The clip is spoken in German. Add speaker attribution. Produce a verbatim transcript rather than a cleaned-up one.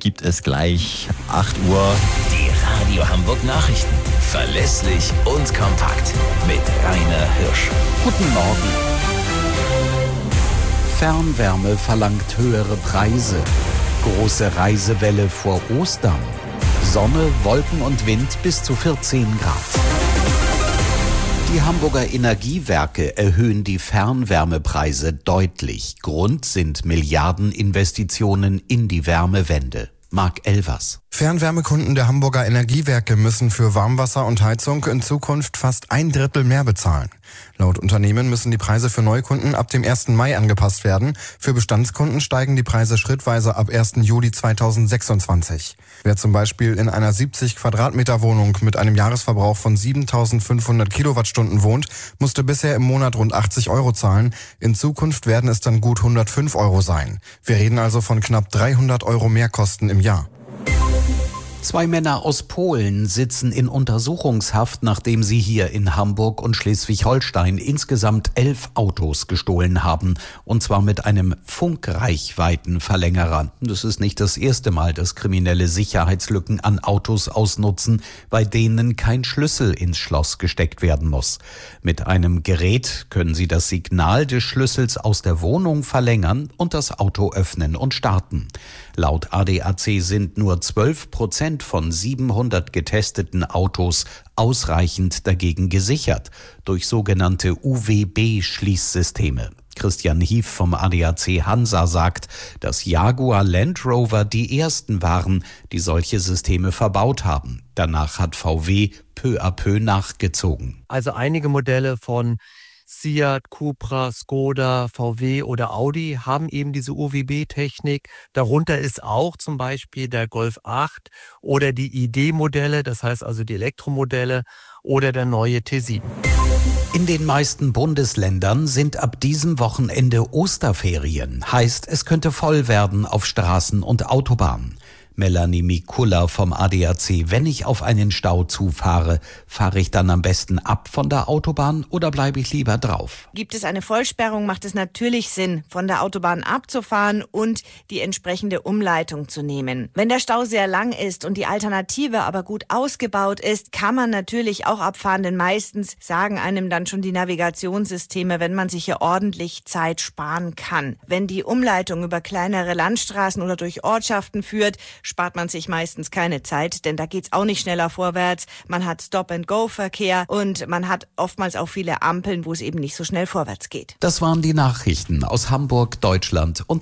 Speaker 1: gibt es gleich acht Uhr.
Speaker 2: Die Radio Hamburg Nachrichten. Verlässlich und kompakt. Mit Rainer Hirsch.
Speaker 3: Guten Morgen. Fernwärme verlangt höhere Preise. Große Reisewelle vor Ostern. Sonne, Wolken und Wind bis zu vierzehn Grad. Die Hamburger Energiewerke erhöhen die Fernwärmepreise deutlich. Grund sind Milliardeninvestitionen in die Wärmewende. Marc Elvers.
Speaker 4: Fernwärmekunden der Hamburger Energiewerke müssen für Warmwasser und Heizung in Zukunft fast ein Drittel mehr bezahlen. Laut Unternehmen müssen die Preise für Neukunden ab dem ersten Mai angepasst werden. Für Bestandskunden steigen die Preise schrittweise ab ersten Juli zweitausendsechsundzwanzig. Wer zum Beispiel in einer siebzig Quadratmeter Wohnung mit einem Jahresverbrauch von siebentausendfünfhundert Kilowattstunden wohnt, musste bisher im Monat rund achtzig Euro zahlen. In Zukunft werden es dann gut hundertfünf Euro sein. Wir reden also von knapp dreihundert Euro Mehrkosten im Jahr.
Speaker 3: Zwei Männer aus Polen sitzen in Untersuchungshaft, nachdem sie hier in Hamburg und Schleswig-Holstein insgesamt elf Autos gestohlen haben. Und zwar mit einem Funkreichweitenverlängerer. Das ist nicht das erste Mal, dass Kriminelle Sicherheitslücken an Autos ausnutzen, bei denen kein Schlüssel ins Schloss gesteckt werden muss. Mit einem Gerät können sie das Signal des Schlüssels aus der Wohnung verlängern und das Auto öffnen und starten. Laut A D A C sind nur zwölf Prozent von siebenhundert getesteten Autos ausreichend dagegen gesichert, durch sogenannte U W B-Schließsysteme. Christian Hief vom A D A C Hansa sagt, dass Jaguar Land Rover die ersten waren, die solche Systeme verbaut haben. Danach hat V W peu à peu nachgezogen.
Speaker 5: Also einige Modelle von Seat, Cupra, Skoda, V W oder Audi haben eben diese U W B-Technik. Darunter ist auch zum Beispiel der Golf acht oder die I D-Modelle, das heißt also die Elektromodelle oder der neue T sieben.
Speaker 3: In den meisten Bundesländern sind ab diesem Wochenende Osterferien. Heißt, es könnte voll werden auf Straßen und Autobahnen. Melanie Mikula vom A D A C. Wenn ich auf einen Stau zufahre, fahre ich dann am besten ab von der Autobahn oder bleibe ich lieber drauf?
Speaker 6: Gibt es eine Vollsperrung, macht es natürlich Sinn, von der Autobahn abzufahren und die entsprechende Umleitung zu nehmen. Wenn der Stau sehr lang ist und die Alternative aber gut ausgebaut ist, kann man natürlich auch abfahren, denn meistens sagen einem dann schon die Navigationssysteme, wenn man sich hier ordentlich Zeit sparen kann. Wenn die Umleitung über kleinere Landstraßen oder durch Ortschaften führt, spart man sich meistens keine Zeit, denn da geht's auch nicht schneller vorwärts. Man hat Stop-and-Go-Verkehr und man hat oftmals auch viele Ampeln, wo es eben nicht so schnell vorwärts geht.
Speaker 3: Das waren die Nachrichten aus Hamburg, Deutschland und